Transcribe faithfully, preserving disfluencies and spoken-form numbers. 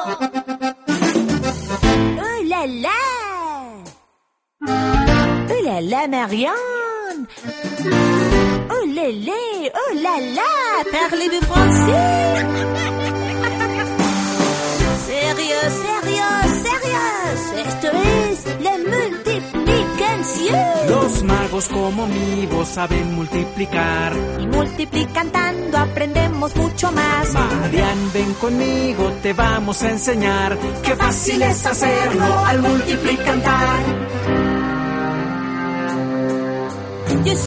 Oh là là! Oh là là, Marianne! Oh là là! Oh là là! Parlez-vous français? Sérieux, sérieux, sérieux. Esto es la multiplicación. Los magos como mi voz saben multiplicar. Y multiplicando aprendemos mucho más. Marian, ven conmigo, te vamos a enseñar. Qué fácil es hacerlo al multiplicar.